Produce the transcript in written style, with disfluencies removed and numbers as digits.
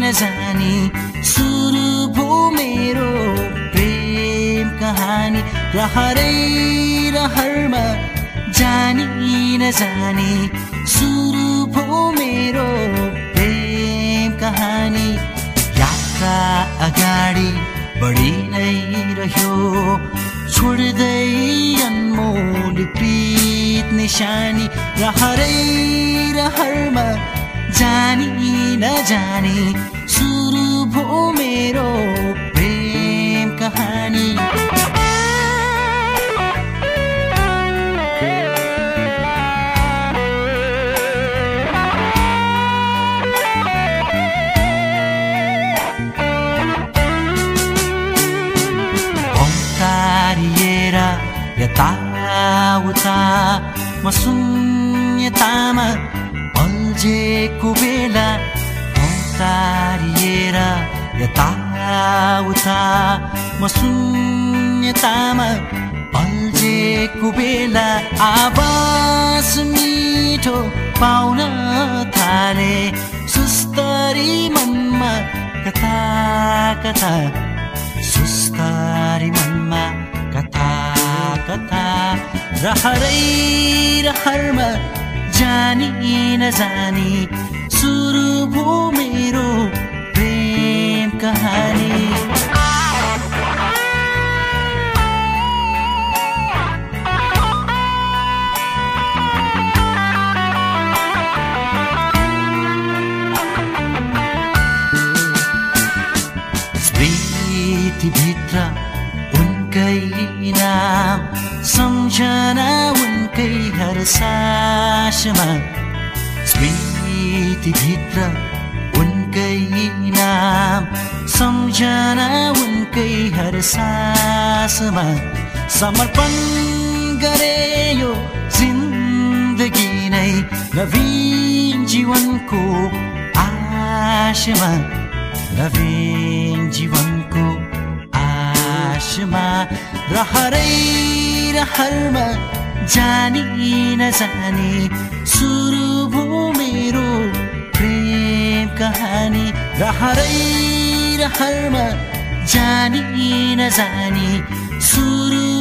नजानी सुरु भो मेरो प्रेम कहानी रहरै रहरमा जानी नजानी सुरु भो मेरो प्रेम कहानी यात्रा अगाडि बढी नै रह्यो छोड्दै अनमोल प्रीत निशानी रहरै रहरमा जानी नजानी सुरु भो मेरो प्रेम कहानी ओंकारिएर यताउता म शून्यतामा अल्झेको बेला ओंकारिएर यताउता म शून्यतामा अल्झेको बेला आवाज मिठो पाउन थाले सुस्तरी मनमा कथा कथा सुस्तरी मनमा कथा कथा रहरै रहरमा जानी नजानी सुरु भो मेरो प्रेम कहानी स्मृतिभित्र उनकै नाम सम्झना उनकै हर सासमा स्मृतिभित्र उनकै नाम सम्झना उनकै हर सासमा समर्पण गरे यो जिन्दगी नै नवीन जीवनको आशमा नवीन जीवनको आशमा रहरै रहरमा जानी नजानी सुरु भो मेरो प्रेम कहानी रहरै रहरमा जानी नजानी सुरु